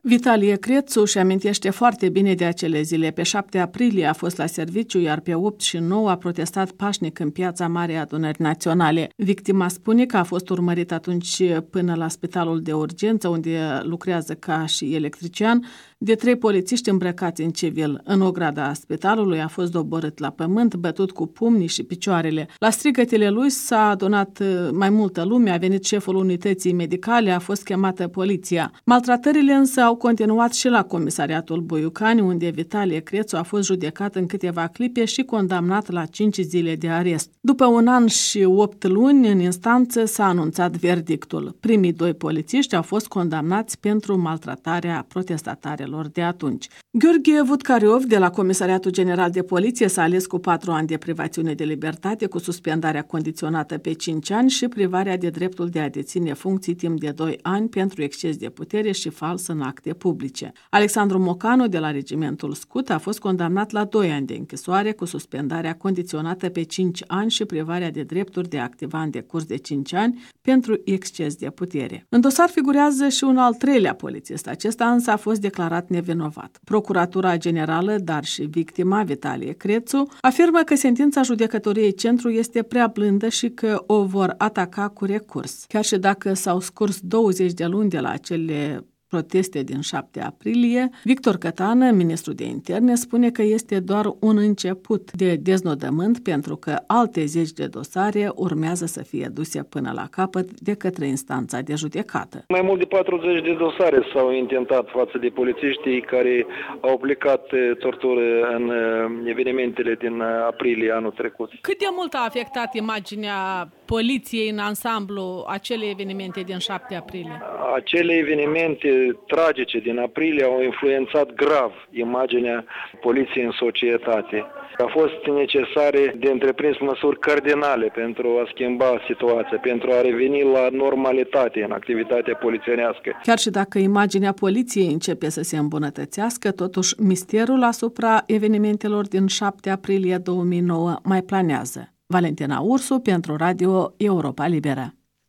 Vitalie Crețu își amintește foarte bine de acele zile. Pe 7 aprilie a fost la serviciu, iar pe 8 și 9 a protestat pașnic în Piața Marei Adunări Naționale. Victima spune că a fost urmărit atunci până la spitalul de urgență, unde lucrează ca și electrician, de 3 polițiști îmbrăcați în civil. În ograda spitalului a fost doborât la pământ, bătut cu pumnii și picioarele. La strigătele lui s-a adunat mai multă lume, a venit șeful unității medicale, a fost chemată poliția. Maltratările însă au continuat și la comisariatul Boiucani, unde Vitalie Crețu a fost judecat în câteva clipe și condamnat la 5 zile de arest. După 1 an și 8 luni, în instanță s-a anunțat verdictul. Primii 2 polițiști au fost condamnați pentru maltratarea protestatarilor de atunci. Gheorghe Vutcariov, de la Comisariatul General de Poliție, s-a ales cu 4 ani de privațiune de libertate, cu suspendarea condiționată pe 5 ani și privarea de dreptul de a deține funcții timp de 2 ani pentru exces de putere și fals în acte publice. Alexandru Mocanu, de la Regimentul Scut, a fost condamnat la 2 ani de închisoare, cu suspendarea condiționată pe 5 ani și privarea de drepturi de a activa în decurs de 5 ani pentru exces de putere. În dosar figurează și un al 3-lea polițist. Acesta însă a fost declarat nevinovat. Procuratura Generală, dar și victima, Vitalie Crețu, afirmă că sentința judecătoriei centru este prea blândă și că o vor ataca cu recurs. Chiar și dacă s-au scurs 20 de luni de la acele proteste din 7 aprilie, Victor Cătană, ministru de interne, spune că este doar un început de deznodământ, pentru că alte 10 de dosare urmează să fie duse până la capăt de către instanța de judecată. Mai mult de 40 de dosare s-au intentat față de polițiștii care au aplicat tortură în evenimentele din aprilie anul trecut. Cât de mult a afectat imaginea poliției în ansamblu acele evenimente din 7 aprilie? Acele evenimente tragice din aprilie au influențat grav imaginea poliției în societate. A fost necesare de întreprins măsuri cardinale pentru a schimba situația, pentru a reveni la normalitate în activitatea polițienească. Chiar și dacă imaginea poliției începe să se îmbunătățească, totuși misterul asupra evenimentelor din 7 aprilie 2009 mai planează. Valentina Ursu pentru Radio Europa Liberă.